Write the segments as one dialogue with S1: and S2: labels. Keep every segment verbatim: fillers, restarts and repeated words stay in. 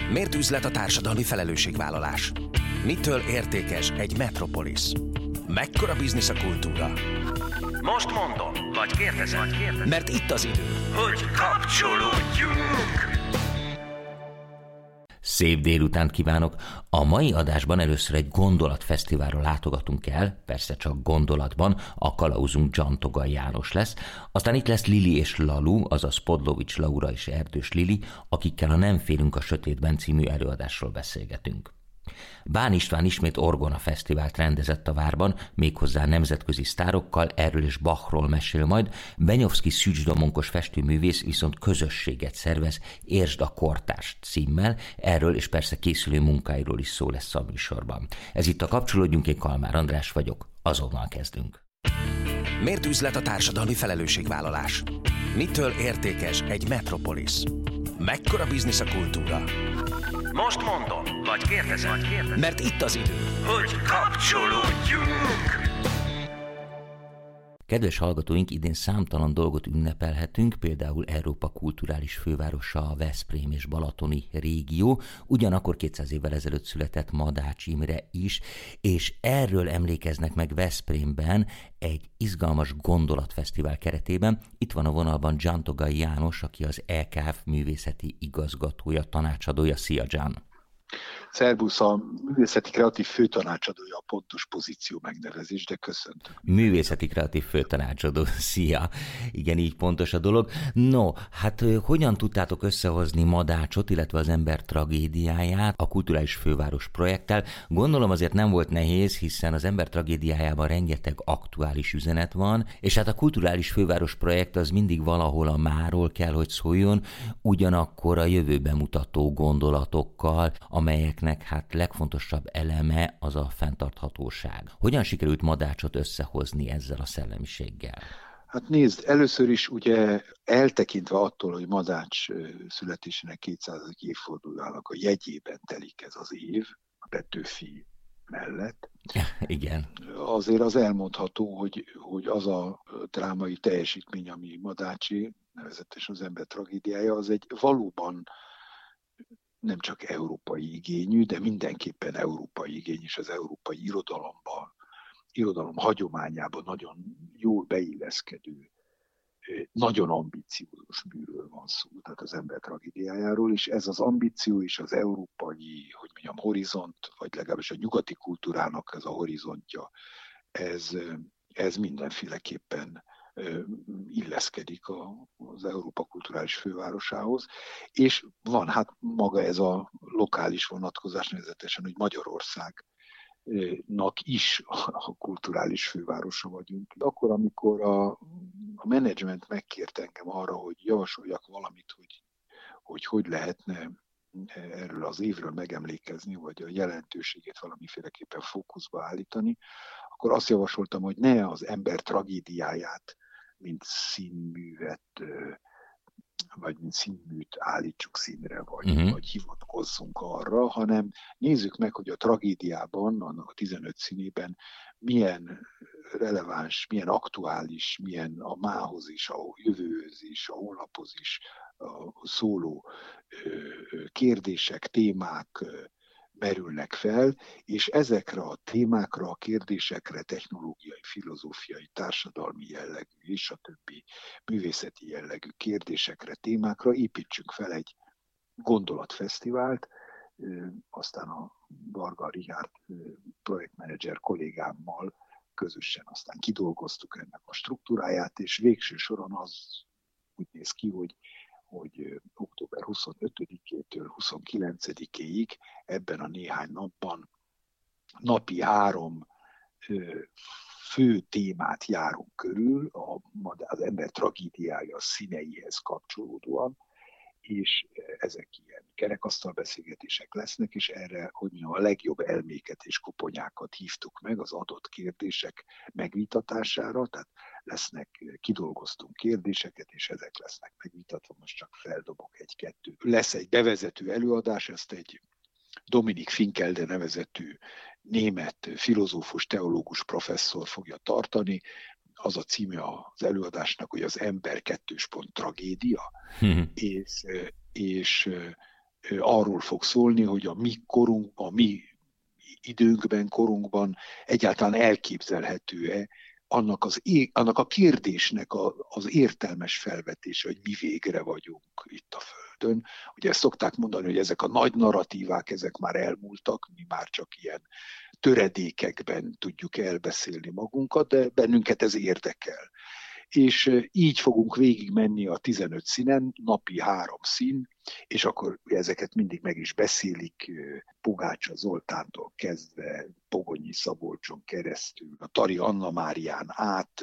S1: Miért üzlet a társadalmi felelősségvállalás? Mitől értékes egy metropolisz? Mekkora biznisz a kultúra? Most mondom, vagy kérdezem, vagy kérdezem. Mert itt az idő, hogy kapcsolódjunk!
S2: Szép délutánt kívánok! A mai adásban először egy gondolatfesztiválra látogatunk el, persze csak gondolatban, a kalauzunk Dzsantogai János lesz, aztán itt lesz Lili és Lalu, azaz Podlovics Laura és Erdős Lili, akikkel a Nem félünk a sötétben című előadásról beszélgetünk. Bán István ismét Orgona Fesztivált rendezett a várban, méghozzá nemzetközi sztárokkal, erről és Bachról mesél majd, Benyovszky Szűcs Domonkos festőművész viszont közösséget szervez, Értsd a kortárs címmel, erről és persze készülő munkáiról is szó lesz a műsorban. Ez itt a Kapcsolódjunk, én Kalmár András vagyok, azonnal kezdünk.
S1: Miért üzlet a társadalmi felelősségvállalás? Mitől értékes egy metropolisz? Mekkora biznisz a kultúra? Most mondom, vagy kérdezem, vagy kérdezem. Mert itt az idő, hogy kapcsolódjunk!
S2: Kedves hallgatóink, idén számtalan dolgot ünnepelhetünk, például Európa kulturális fővárosa a Veszprém és Balatoni régió, ugyanakkor kétszáz évvel ezelőtt született Madács Imre is, és erről emlékeznek meg Veszprémben egy izgalmas gondolatfesztivál keretében. Itt van a vonalban Dzsantogai János, aki az é ká ef művészeti igazgatója, tanácsadója. Szia, Dzsán!
S3: Szerbusz, a művészeti kreatív főtanácsadója a pontos pozíció megnevezés, de köszöntöm.
S2: Művészeti kreatív főtanácsadó, szia! Igen, így pontos a dolog. No, hát hogyan tudtátok összehozni Madácsot, illetve az ember tragédiáját a Kulturális Főváros projekttel? Gondolom azért nem volt nehéz, hiszen az ember tragédiájában rengeteg aktuális üzenet van, és hát a Kulturális Főváros projekt az mindig valahol a máról kell, hogy szóljon, ugyanakkor a jövőbe mutató gondolatokkal, amelyeknek hát legfontosabb eleme az a fenntarthatóság. Hogyan sikerült Madácsot összehozni ezzel a szellemiséggel?
S3: Hát nézd, először is ugye eltekintve attól, hogy Madács születésének kétszázadik évfordulójának a jegyében telik ez az év, a Petőfi mellett.
S2: Igen.
S3: Azért az elmondható, hogy, hogy az a drámai teljesítmény, ami Madácsi, nevezetesen az ember tragédiája, az egy valóban nem csak európai igényű, de mindenképpen európai igény, és az európai irodalomban, irodalom hagyományában nagyon jól beilleszkedő, nagyon ambiciózus műről van szó, tehát az ember tragédiájáról, és ez az ambíció és az európai, hogy mondjam, horizont, vagy legalábbis a nyugati kultúrának ez a horizontja, ez, ez mindenféleképpen illeszkedik az Európa kulturális fővárosához, és van hát maga ez a lokális vonatkozás, nevezetesen, hogy Magyarországnak is a kulturális fővárosa vagyunk. Akkor, amikor a, a menedzsment megkért engem arra, hogy javasoljak valamit, hogy hogy, hogy lehetne erről az évről megemlékezni, vagy a jelentőségét valamiféleképpen fókuszba állítani, akkor azt javasoltam, hogy ne az ember tragédiáját, mint színművet, vagy mint színműt állítsuk színre, vagy, uh-huh. vagy hivatkozzunk arra, hanem nézzük meg, hogy a tragédiában, annak a tizenöt színében milyen releváns, milyen aktuális, milyen a mához is, a jövőhöz is, a holnaphoz is a szóló kérdések, témák merülnek fel, és ezekre a témákra, a kérdésekre technológiai, filozófiai, társadalmi jellegű és a többi művészeti jellegű kérdésekre, témákra építsünk fel egy gondolatfesztivált, aztán a Varga Richárd projektmenedzser kollégámmal közösen aztán kidolgoztuk ennek a struktúráját, és végső soron az úgy néz ki, hogy hogy október huszonötödikétől huszonkilencedikéig ebben a néhány napban napi három fő témát járunk körül, az ember tragédiája színeihez kapcsolódóan, és ezek ilyen kerekasztalbeszélgetések lesznek, és erre, hogy mondjam, a legjobb elméket és koponyákat hívtuk meg az adott kérdések megvitatására, tehát lesznek, kidolgoztunk kérdéseket, és ezek lesznek megvitatva, most csak feldobok egy-kettő. Lesz egy bevezető előadás, ezt egy Dominik Finkelde nevezetű német filozófus, teológus professzor fogja tartani. Az a címe az előadásnak, hogy az ember kettős pont tragédia, és, és arról fog szólni, hogy a mi korunk, a mi időnkben, korunkban egyáltalán elképzelhető-e annak, az, annak a kérdésnek a, az értelmes felvetése, hogy mi végre vagyunk itt a Földön. Ugye ezt szokták mondani, hogy ezek a nagy narratívák, ezek már elmúltak, mi már csak ilyen töredékekben tudjuk elbeszélni magunkat, de bennünket ez érdekel. És így fogunk végig menni a tizenöt színen, napi három szín, és akkor ezeket mindig meg is beszélik, Pogácsa Zoltántól kezdve, Pogonyi Szabolcson keresztül, a Tari Anna Márián át,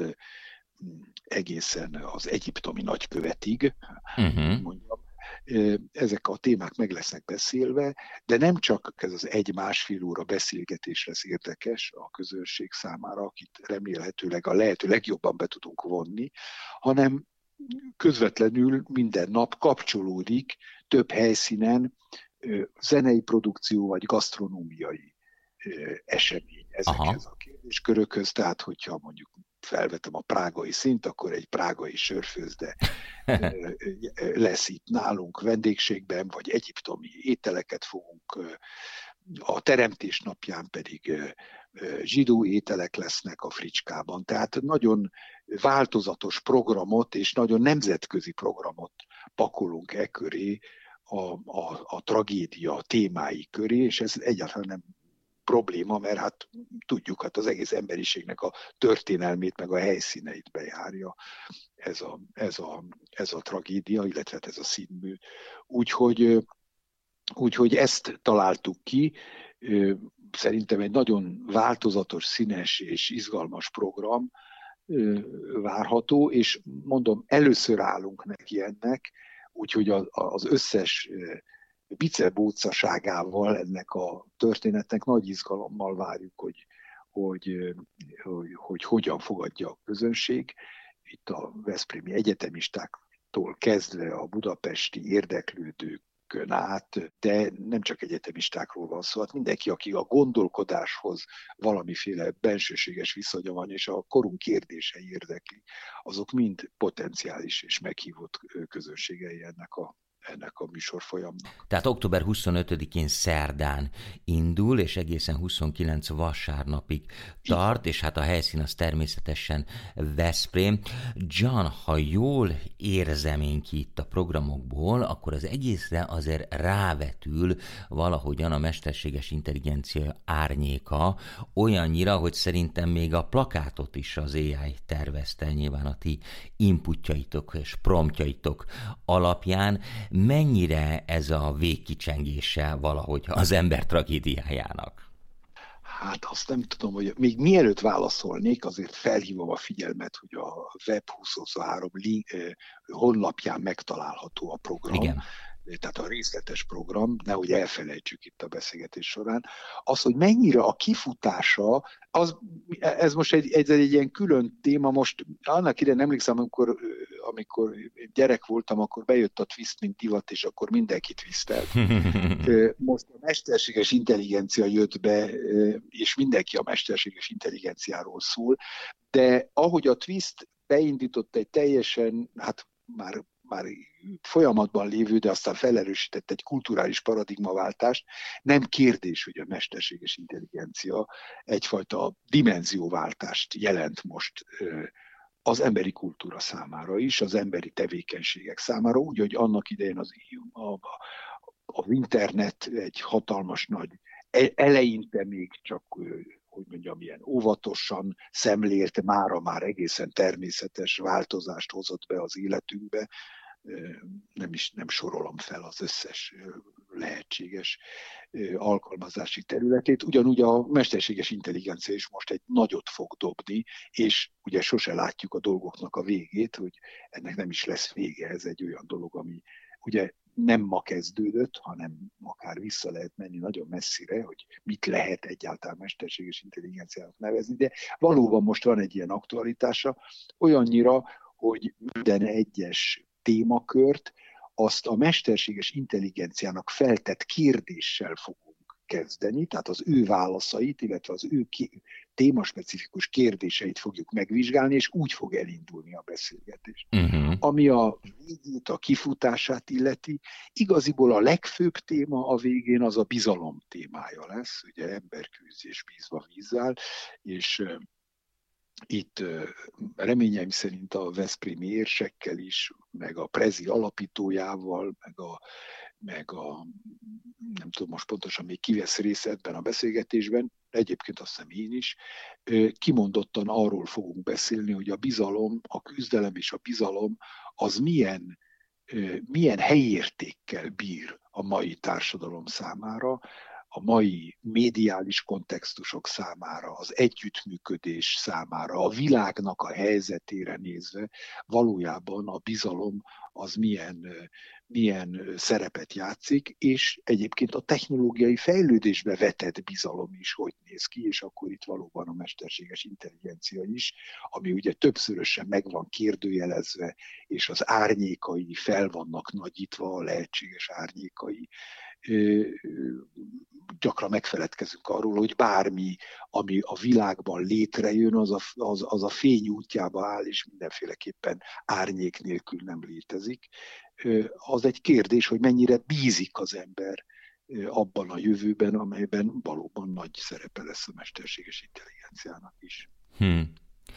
S3: egészen az egyiptomi nagykövetig, uh-huh. mondjam. Ezek a témák meg lesznek beszélve, de nem csak ez az egy-másfél óra beszélgetés lesz érdekes a közönség számára, akit remélhetőleg a lehető legjobban be tudunk vonni, hanem közvetlenül minden nap kapcsolódik több helyszínen zenei produkció vagy gasztronómiai esemény ezekhez a kérdéskörökhöz, tehát hogyha mondjuk felvetem a prágai szint, akkor egy prágai sörfőzde lesz itt nálunk vendégségben, vagy egyiptomi ételeket fogunk, a teremtés napján pedig zsidó ételek lesznek a Fricskában. Tehát nagyon változatos programot és nagyon nemzetközi programot pakolunk e köré, a, a, a tragédia témái köré, és ez egyáltalán nem probléma, mert hát tudjuk, hát az egész emberiségnek a történelmét, meg a helyszíneit bejárja ez a, ez a, ez a tragédia, illetve ez a színmű. Úgyhogy, úgyhogy ezt találtuk ki. Szerintem egy nagyon változatos, színes és izgalmas program várható, és mondom, először állunk neki ennek, úgyhogy az összes bicebócaságával ennek a történetnek nagy izgalommal várjuk, hogy, hogy, hogy, hogy hogyan fogadja a közönség. Itt a veszprémi egyetemistáktól kezdve a budapesti érdeklődőkön át, de nem csak egyetemistákról van szó, hát mindenki, aki a gondolkodáshoz valamiféle bensőséges viszonya van, és a korunk kérdései érdekli, azok mind potenciális és meghívott közönségei ennek a ennek a műsorfolyamnak.
S2: Tehát október huszonötödikén szerdán indul, és egészen huszonkilenc vasárnapig tart, és hát a helyszín az természetesen Veszprém. John, ha jól érzem én ki itt a programokból, akkor az egészre azért rávetül valahogyan a mesterséges intelligencia árnyéka, olyannyira, hogy szerintem még a plakátot is az á i tervezte, nyilván a ti inputjaitok és promptjaitok alapján. Mennyire ez a végkicsengése valahogy az ember tragédiájának?
S3: Hát azt nem tudom, hogy még mielőtt válaszolnék, azért felhívom a figyelmet, hogy a Web húszhuszonhárom honlapján megtalálható a program.
S2: Igen.
S3: Tehát a részletes program, nehogy elfelejtsük itt a beszélgetés során, az, hogy mennyire a kifutása, az, ez most egy, egy, egy ilyen külön téma, most annak idején emlékszem, amikor, amikor gyerek voltam, akkor bejött a twist, mint divat, és akkor mindenki twistelt. Most a mesterséges intelligencia jött be, és mindenki a mesterséges intelligenciáról szól, de ahogy a twist beindított egy teljesen, hát már már folyamatban lévő, de aztán felerősített egy kulturális paradigmaváltást, nem kérdés, hogy a mesterséges intelligencia egyfajta dimenzióváltást jelent most az emberi kultúra számára is, az emberi tevékenységek számára, úgy, hogy annak idején az, a, az internet egy hatalmas nagy, eleinte még csak, hogy mondjam, ilyen óvatosan szemlélt, mára már egészen természetes változást hozott be az életünkbe. Nem is nem sorolom fel az összes lehetséges alkalmazási területét. Ugyanúgy a mesterséges intelligencia is most egy nagyot fog dobni, és ugye sose látjuk a dolgoknak a végét, hogy ennek nem is lesz vége. Ez egy olyan dolog, ami ugye nem ma kezdődött, hanem akár vissza lehet menni nagyon messzire, hogy mit lehet egyáltalán mesterséges intelligenciának nevezni, de valóban most van egy ilyen aktualitása, olyannyira, hogy minden egyes témakört azt a mesterséges intelligenciának feltett kérdéssel fogunk kezdeni, tehát az ő válaszait, illetve az ő témaspecifikus kérdéseit fogjuk megvizsgálni, és úgy fog elindulni a beszélgetés. Uh-huh. Ami a végét, a kifutását illeti, igaziból a legfőbb téma a végén az a bizalom témája lesz, ugye emberkőzés bízva vízzel, és uh, itt uh, reményeim szerint a veszprémi érsekkel is, meg a Prezi alapítójával, meg a meg a, nem tudom most pontosan még ki vesz részt ebben a beszélgetésben, egyébként azt hiszem én is, kimondottan arról fogunk beszélni, hogy a bizalom, a küzdelem és a bizalom az milyen, milyen helyértékkel bír a mai társadalom számára, a mai médiális kontextusok számára, az együttműködés számára, a világnak a helyzetére nézve valójában a bizalom az milyen, milyen szerepet játszik, és egyébként a technológiai fejlődésbe vetett bizalom is hogy néz ki, és akkor itt valóban a mesterséges intelligencia is, ami ugye többszörösen meg van kérdőjelezve, és az árnyékai fel vannak nagyítva, a lehetséges árnyékai. Gyakran megfeledkezünk arról, hogy bármi, ami a világban létrejön, az a, az, az a fény útjába áll, és mindenféleképpen árnyék nélkül nem létezik. Az egy kérdés, hogy mennyire bízik az ember abban a jövőben, amelyben valóban nagy szerepe lesz a mesterséges intelligenciának is.
S2: Hmm.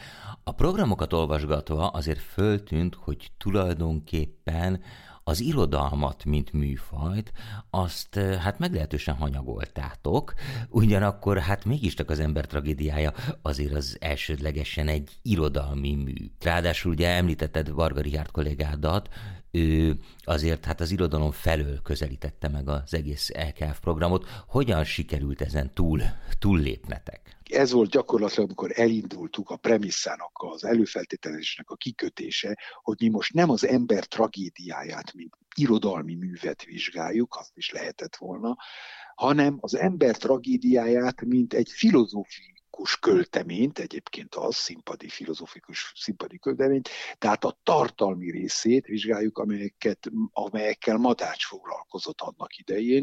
S2: A programokat olvasgatva azért föltűnt, hogy tulajdonképpen az irodalmat, mint műfajt, azt hát meglehetősen hanyagoltátok, ugyanakkor hát mégiscsak az ember tragédiája azért az elsődlegesen egy irodalmi mű. Ráadásul ugye említetted Varga Richárd kollégádat, ő azért hát az irodalom felől közelítette meg az egész é ká ef programot. Hogyan sikerült ezen túl, túllépnetek?
S3: Ez volt gyakorlatilag, amikor elindultuk a premisszának, az előfeltételezésnek a kikötése, hogy mi most nem az ember tragédiáját, mint irodalmi művet vizsgáljuk, azt is lehetett volna, hanem az ember tragédiáját, mint egy filozófikus költeményt, egyébként az színpadi, filozófikus színpadi költeményt, tehát a tartalmi részét vizsgáljuk, amelyeket, amelyekkel Madács foglalkozott annak idején,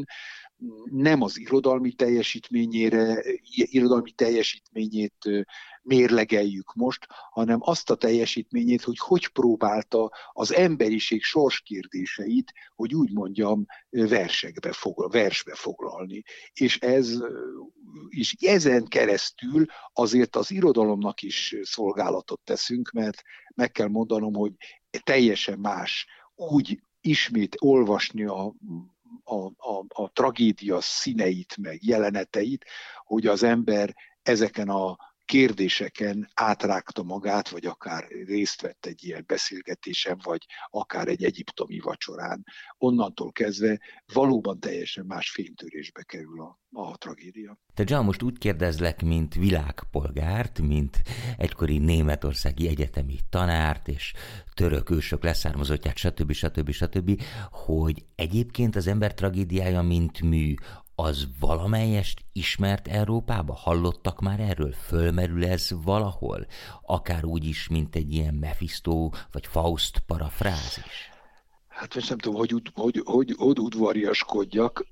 S3: nem az irodalmi teljesítményére, irodalmi teljesítményét mérlegeljük most, hanem azt a teljesítményét, hogy hogy próbálta az emberiség sorskérdéseit, hogy úgy mondjam, versekbe foglal, versbe foglalni. És ez, és ezen keresztül azért az irodalomnak is szolgálatot teszünk, mert meg kell mondanom, hogy teljesen más úgy ismét olvasni a A, a, a tragédia színeit, meg jeleneteit, hogy az ember ezeken a kérdéseken átrágta magát, vagy akár részt vett egy ilyen beszélgetésen, vagy akár egy egyiptomi vacsorán. Onnantól kezdve valóban teljesen más fénytörésbe kerül a, a tragédia.
S2: Te John, most úgy kérdezlek, mint világpolgárt, mint egykori németországi egyetemi tanárt, és török ősök leszármazottját, stb. stb. stb., hogy egyébként az ember tragédiája, mint mű, az valamelyest ismert Európába? Hallottak már erről? Fölmerül ez valahol? Akár úgy is, mint egy ilyen Mephisto vagy Faust parafrázis?
S3: Hát most nem tudom, hogy, hogy, hogy, hogy udvariaskodjak.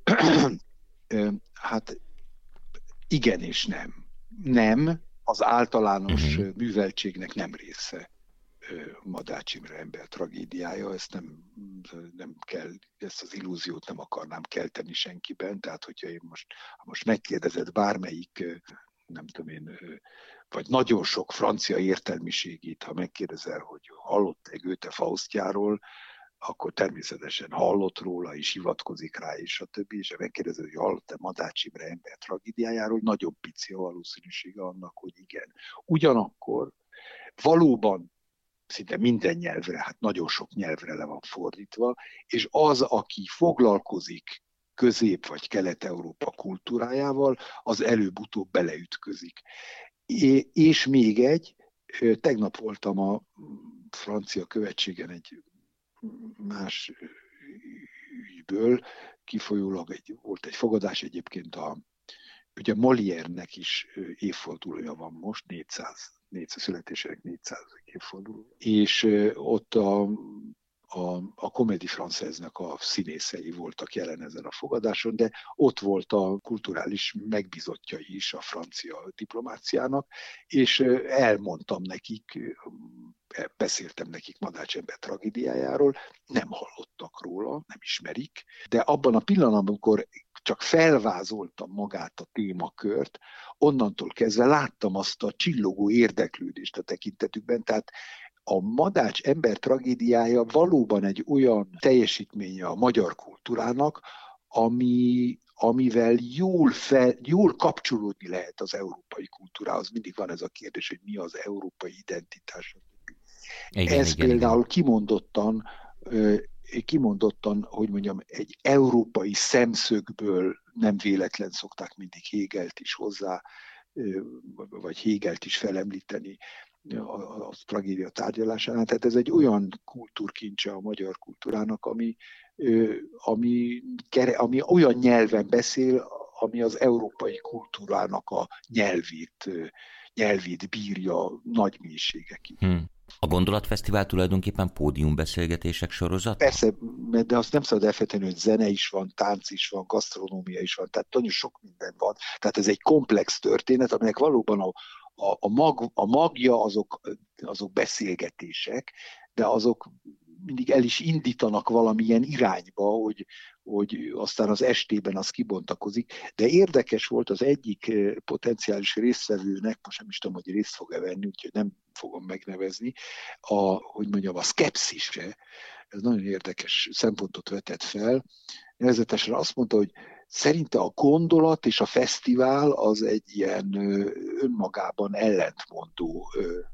S3: Hát igen és nem. Nem, az általános uh-huh. műveltségnek nem része Madács Imre ember tragédiája, ezt nem, nem kell, ezt az illúziót nem akarnám kelteni senkiben, tehát hogyha én most, ha most megkérdezed bármelyik, nem tudom én, vagy nagyon sok francia értelmiségét, ha megkérdezel, hogy hallott-e Goethe Faustjáról, akkor természetesen hallott róla, és hivatkozik rá, és a többi, és ha megkérdezed, hogy hallott-e Madács Imre ember tragédiájáról, nagyon pici a valószínűsége annak, hogy igen. Ugyanakkor valóban szinte minden nyelvre, hát nagyon sok nyelvre le van fordítva, és az, aki foglalkozik Közép- vagy Kelet-Európa kultúrájával, az előbb-utóbb beleütközik. És még egy, tegnap voltam a francia követségen egy más ügyből, kifolyólag egy, volt egy fogadás egyébként, a, ugye Molière-nek is évfordulója van most, négyszáz, négyszáz születésének négyszáz évforduló, és ott a, a, a Comédie Française-nek a színészei voltak jelen ezen a fogadáson, de ott volt a kulturális megbízottjai is a francia diplomáciának, és elmondtam nekik, beszéltem nekik Madács ember tragédiájáról, nem hallottak róla, nem ismerik, de abban a pillanatban, amikor csak felvázoltam magát a témakört, onnantól kezdve láttam azt a csillogó érdeklődést a tekintetükben, tehát a Madács ember tragédiája valóban egy olyan teljesítménye a magyar kultúrának, ami, amivel jól, fel, jól kapcsolódni lehet az európai kultúrához. Mindig van ez a kérdés, hogy mi az európai identitás. Igen, ez igen, például igen. kimondottan, kimondottan, hogy mondjam, egy európai szemszögből nem véletlen szokták mindig Hegelt is hozzá, vagy Hegelt is felemlíteni a, a tragédia tárgyalásánál. Tehát ez egy olyan kultúrkincse a magyar kultúrának, ami, ami, ami olyan nyelven beszél, ami az európai kultúrának a nyelvét, nyelvét bírja nagy mélységekig. Hmm.
S2: A Gondolatfesztivál tulajdonképpen pódiumbeszélgetések sorozat?
S3: Persze, de azt nem szabad elfelejteni, hogy zene is van, tánc is van, gasztronómia is van, tehát nagyon sok minden van. Tehát ez egy komplex történet, aminek valóban a, a, a, mag, a magja azok, azok beszélgetések, de azok mindig el is indítanak valamilyen irányba, hogy, hogy aztán az estében az kibontakozik. De érdekes volt az egyik potenciális résztvevőnek, most nem is tudom, hogy részt fog-e venni, úgyhogy nem fogom megnevezni, a, hogy mondjam, a szkepszise, ez nagyon érdekes szempontot vetett fel. Nevezetesen azt mondta, hogy szerinte a gondolat és a fesztivál az egy ilyen önmagában ellentmondó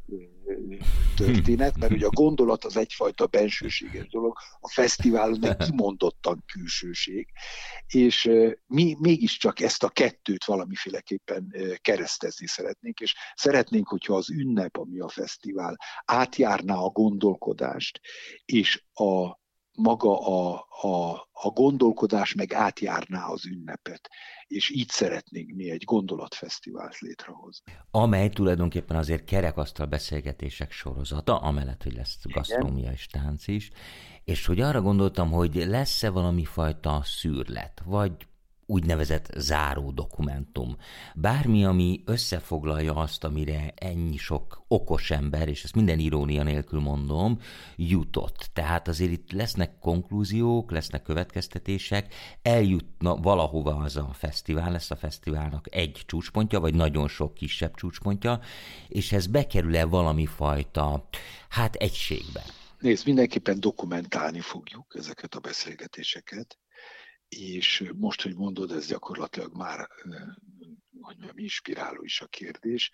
S3: történet, mert ugye a gondolat az egyfajta bensőséges dolog, a fesztivál meg kimondottan külsőség, és mi mégiscsak ezt a kettőt valamiféleképpen keresztezni szeretnénk, és szeretnénk, hogyha az ünnep, ami a fesztivál, átjárná a gondolkodást, és a maga a, a, a gondolkodás meg átjárná az ünnepet, és így szeretnénk mi egy gondolatfesztivált létrehozni.
S2: Amely tulajdonképpen azért kerekasztal beszélgetések sorozata, amellett, hogy lesz gasztronómia és tánc is, és hogy arra gondoltam, hogy lesz-e valami fajta szűrlet, vagy úgynevezett záró dokumentum. Bármi, ami összefoglalja azt, amire ennyi sok okos ember, és ezt minden irónia nélkül mondom, jutott. Tehát azért itt lesznek konklúziók, lesznek következtetések, eljutna valahova az a fesztivál, lesz a fesztiválnak egy csúcspontja, vagy nagyon sok kisebb csúcspontja, és ez bekerül-e valami fajta, hát egységbe?
S3: Nézd, mindenképpen dokumentálni fogjuk ezeket a beszélgetéseket, és most, hogy mondod, ez gyakorlatilag már, hogy mondjam, inspiráló is a kérdés.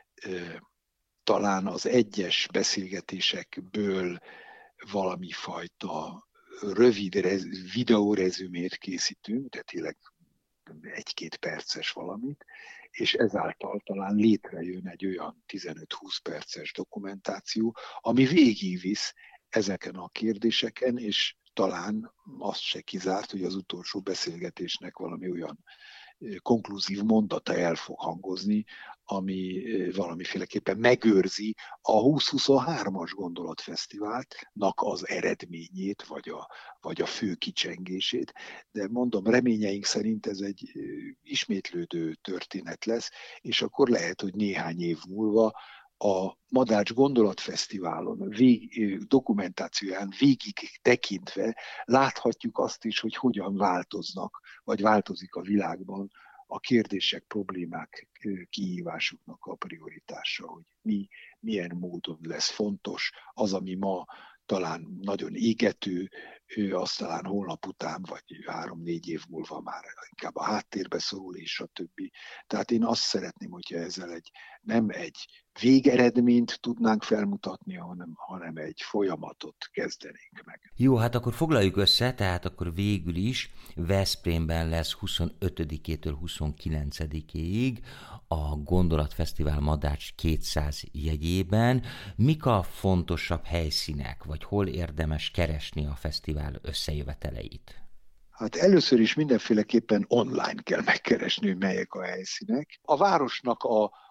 S3: Talán az egyes beszélgetésekből valami fajta rövid videórezümét készítünk, de tényleg egy-két perces valamit, és ezáltal talán létrejön egy olyan tizenöt-húsz perces dokumentáció, ami végigvisz ezeken a kérdéseken, és talán azt se kizárt, hogy az utolsó beszélgetésnek valami olyan konklúzív mondata el fog hangozni, ami valamiféleképpen megőrzi a húsz-huszonhármas Gondolatfesztiváltnak az eredményét, vagy a, vagy a fő kicsengését. De mondom, reményeink szerint ez egy ismétlődő történet lesz, és akkor lehet, hogy néhány év múlva a Madács Gondolatfesztiválon vég, dokumentációján végig tekintve láthatjuk azt is, hogy hogyan változnak, vagy változik a világban a kérdések, problémák, kihívásoknak a prioritása, hogy mi, milyen módon lesz fontos az, ami ma talán nagyon égető, azt talán holnap után, vagy három-négy év múlva már inkább a háttérbe szorul, és a többi. Tehát én azt szeretném, hogyha ezzel egy, nem egy végeredményt tudnánk felmutatni, hanem, hanem egy folyamatot kezdenénk meg.
S2: Jó, hát akkor foglaljuk össze, tehát akkor végül is Veszprémben lesz huszonötödikétől huszonkilencedikéig a Gondolatfesztivál Madács kétszáz jegyében. Mik a fontosabb helyszínek, vagy hol érdemes keresni a fesztivál összejöveteleit?
S3: Hát először is mindenféleképpen online kell megkeresni, hogy melyek a helyszínek. A városnak a,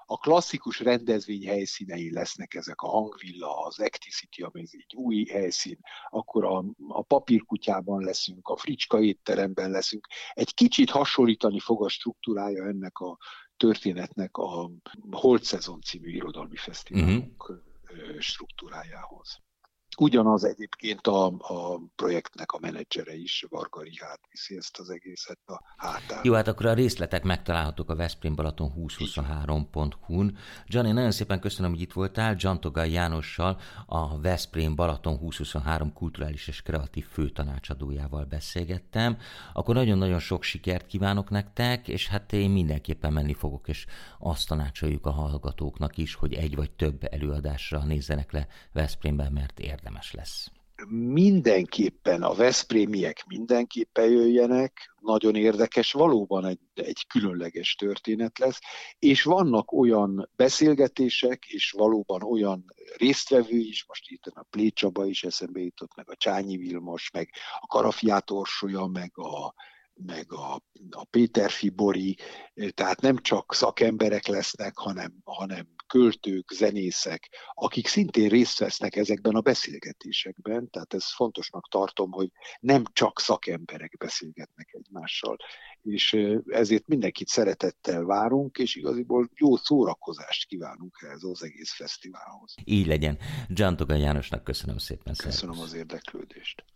S3: a klasszikus rendezvény helyszínei lesznek ezek, a Hangvilla, az Acticity, ami egy új helyszín, akkor a, a Papírkutyában leszünk, a Fricska étteremben leszünk. Egy kicsit hasonlítani fog a struktúrája ennek a történetnek a Holt Szezon című irodalmi fesztiválunk uh-huh. struktúrájához. Ugyanaz egyébként a, a projektnek a menedzsere is, Varga Richárd viszi ezt az egészet a hátán.
S2: Jó, hát akkor a részletek megtalálhatók a Veszprém Balaton húsz huszonhárom pont hu-n. Gianni, nagyon szépen köszönöm, hogy itt voltál. Dzsantogay Jánossal, a Veszprém Balaton húsz huszonhárom kulturális és kreatív főtanácsadójával beszélgettem. Akkor nagyon-nagyon sok sikert kívánok nektek, és hát én mindenképpen menni fogok, és azt tanácsoljuk a hallgatóknak is, hogy egy vagy több előadásra nézzenek le Veszprémben, mert érdemes lesz.
S3: Mindenképpen a veszprémiek mindenképpen jöjjenek, nagyon érdekes, valóban egy, egy különleges történet lesz, és vannak olyan beszélgetések, és valóban olyan résztvevő is, most itt a Plé Csaba is eszembe jutott, meg a Csányi Vilmos, meg a Karafiát Orsolya, meg a meg a, a Péter Fibori, tehát nem csak szakemberek lesznek, hanem, hanem költők, zenészek, akik szintén részt vesznek ezekben a beszélgetésekben, tehát ez fontosnak tartom, hogy nem csak szakemberek beszélgetnek egymással, és ezért mindenkit szeretettel várunk, és igaziból jó szórakozást kívánunk ehhez az egész fesztiválhoz.
S2: Így legyen. Dzsantogay Jánosnak köszönöm szépen.
S3: Köszönöm az érdeklődést.